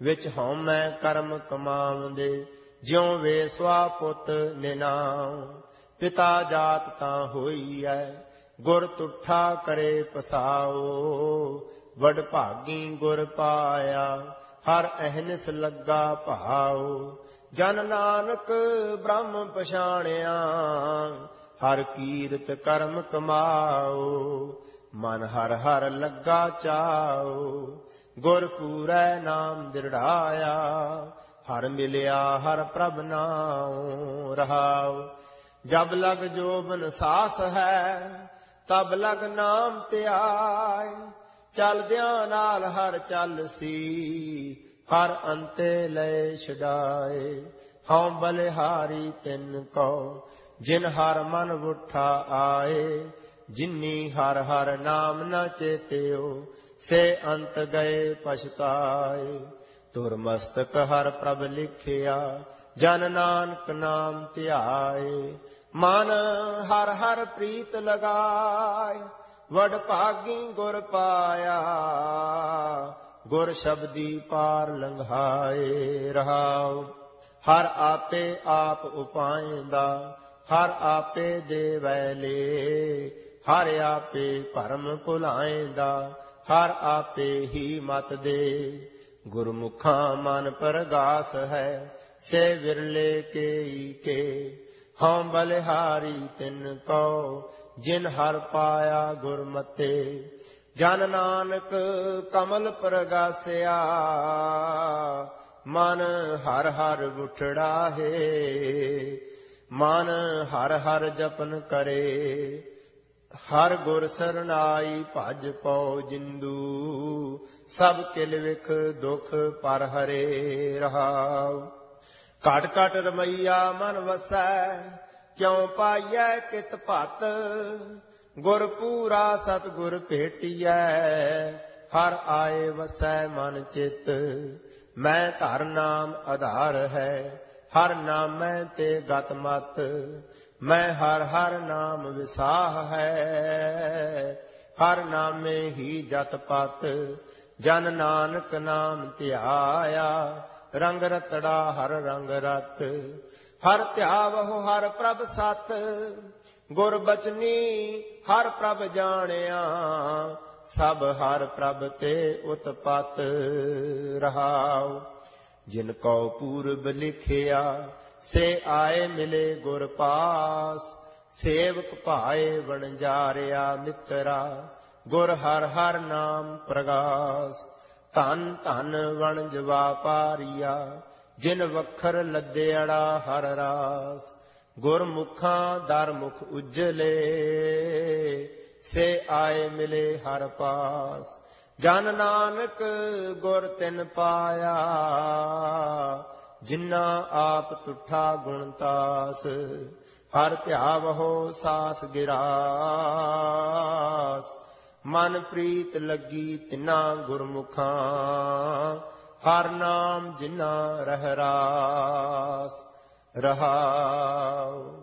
ਵਿੱਚ ਹਉਮੈ ਕਰਮ ਕਮਾਵੰਦੇ, ਜਿਉ ਵੇ ਸਵਾ ਪੁੱਤ ਨਿਨਾਉ। ਪਿਤਾ ਜਾਤ ਤਾਂ ਹੋਈਐ, ਗੁਰ ਤੁਠਾ ਕਰੇ ਪਸਾਓ। ਵਡ ਭਾਗੀ ਗੁਰ ਪਾਇਆ, ਹਰ ਅਹਨਿਸ ਲੱਗਾ ਭਾਉ। ਜਨ ਨਾਨਕ ਬ੍ਰਹਮ ਪਛਾਣਿਆ, ਹਰ ਕੀਰਤ ਕਰਮ ਕਮਾਓ। ਮਨ ਹਰ ਹਰ ਲੱਗਾ ਚਾਉ, ਗੁਰ ਪੂਰੈ ਨਾਮ ਦਿਰੜਾਇਆ। ਹਰ ਮਿਲਿਆ ਹਰ ਪ੍ਰਭ ਨਾਉ ਰਹਾਉ। ਜਬ ਲਗ ਜੋਬਨ ਸਾਸ ਹੈ, ਤਬ ਲਗ ਨਾਮ ਧਿਆਇ। ਚਲਦਿਆਂ ਨਾਲ ਹਰ ਚੱਲਸੀ, ਹਰ ਅੰਤੇ ਲੈ ਛਡਾਏ। ਹਉ ਬਲਿਹਾਰੀ ਤਿਨ ਕੋ, ਜਿਨ ਹਰ ਮਨ ਉਠਾ ਆਏ। ਜਿਨੀ ਹਰ ਹਰ ਨਾਮ ਨ ਚੇਤਿਓ, ਸੇ ਅੰਤ ਗਏ ਪਛਤਾਏ। ਤੁਰ ਮਸਤਕ ਹਰ ਪ੍ਰਭ ਲਿਖਿਆ, ਜਨ ਨਾਨਕ ਨਾਮ ਧਿਆਏ। ਮਨ ਹਰ ਹਰ ਪ੍ਰੀਤ ਲਗਾਏ, ਵਡ ਭਾਗੀ ਗੁਰ ਪਾਇਆ। ਗੁਰ ਸ਼ਬਦੀ ਪਾਰ ਲੰਘਾਏ ਰਹਾਉ। ਹਰ ਆਪੇ ਆਪ ਉਪਾਇਂਦਾ, ਹਰ ਆਪੇ ਦੇਵੈ ਲੇ। ਹਰ ਆਪੇ ਭਰਮ ਭੁਲਾਇਂਦਾ, ਹਰ ਆਪੇ ਹੀ ਮਤ ਦੇ। ਗੁਰਮੁਖਾਂ ਮਨ ਪਰਗਾਸ ਹੈ, ਸੇ ਵਿਰਲੇ ਕੇਈ ਕੇ। ਹਉ ਬਲਿਹਾਰੀ ਤਿਨ ਕੋ, ਜਿਨ ਹਰ ਪਾਇਆ ਗੁਰਮਤੇ। ਜਨ ਨਾਨਕ ਕਮਲ ਪਰਗਾਸਿਆ, ਮਨ ਹਰ ਹਰ ਉਠੜਾ ਹੈ। ਮਨ ਹਰ ਹਰ ਜਪਨ ਕਰੇ, ਹਰ ਗੁਰ ਸਰਨਾਈ ਭਜ ਪਉ ਜਿੰਦੂ। ਸਭ ਕਿਲ ਵਿਖ ਦੁਖ ਪਰ ਹਰੇ ਰਹਾਉ। ਘਟ ਘਟ ਰਮਈਆ ਮਨ ਵਸੈ, ਕਿਉ ਪਾਈਐ ਕਿਤ ਭਤ। ਗੁਰ ਪੂਰਾ ਸਤਿਗੁਰ ਭੇਟੀਐ, ਹਰ ਆਏ ਵਸੈ ਮਨ ਚਿਤ। ਮੈਂ ਧਰ ਨਾਮ ਆਧਾਰ ਹੈ, ਹਰ ਨਾਮੈ ਤੇ ਗਤ ਮਤ। ਮੈਂ ਹਰ ਹਰ ਨਾਮ ਵਿਸਾਹ ਹੈ, ਹਰ ਨਾਮੇ ਹੀ ਜਤ ਪਤ। ਜਨ ਨਾਨਕ ਨਾਮ ਧਿਆਇਆ, ਰੰਗ ਰਤੜਾ ਹਰ ਰੰਗ ਰਤ। ਹਰ ਧਿਆਵਹੁ ਹਰ ਪ੍ਰਭ ਸਤ, ਗੁਰ ਬਚਨੀ ਹਰ ਪ੍ਰਭ ਜਾਣਿਆ। ਸਭ ਹਰ ਪ੍ਰਭ ਤੇ ਉਤਪਤ ਰਹਾਉ। ਜਿਨ ਕਉ ਪੂਰਬ ਲਿਖਿਆ, ਸੇ ਆਏ ਮਿਲੇ ਗੁਰ ਪਾਸ। ਸੇਵਕ ਭਾਏ ਵਣਜਾਰਿਆ ਮਿੱਤਰਾ, ਗੁਰ ਹਰ ਹਰ ਨਾਮ ਪ੍ਰਗਾਸ। ਧਨ ਧਨ ਵਣਜ ਵਾਪਾਰੀਆ, ਜਿਨ ਵਖਰ ਲੱਦਿਆੜਾ ਹਰ ਰਾਸ। ਗੁਰਮੁਖਾਂ ਦਰ ਮੁਖ ਉਜਲੇ, ਸੇ ਆਏ ਮਿਲੇ ਹਰ ਪਾਸ। ਜਨ ਨਾਨਕ ਗੁਰ ਤਿਨ ਪਾਇਆ, ਜਿਨਾ ਆਪ ਤੁਠਾ ਗੁਣਤਾਸ। ਹਰ ਧਿਆਵਹੁ ਸਾਸ ਗਿਰਾਸ, ਮਨ ਪ੍ਰੀਤ ਲੱਗੀ ਤਿਨਾ ਗੁਰਮੁਖਾਂ। ਹਰ ਨਾਮ ਜਿਨਾ ਰਹਿ ਰਾਸ ਰਹਾਉ।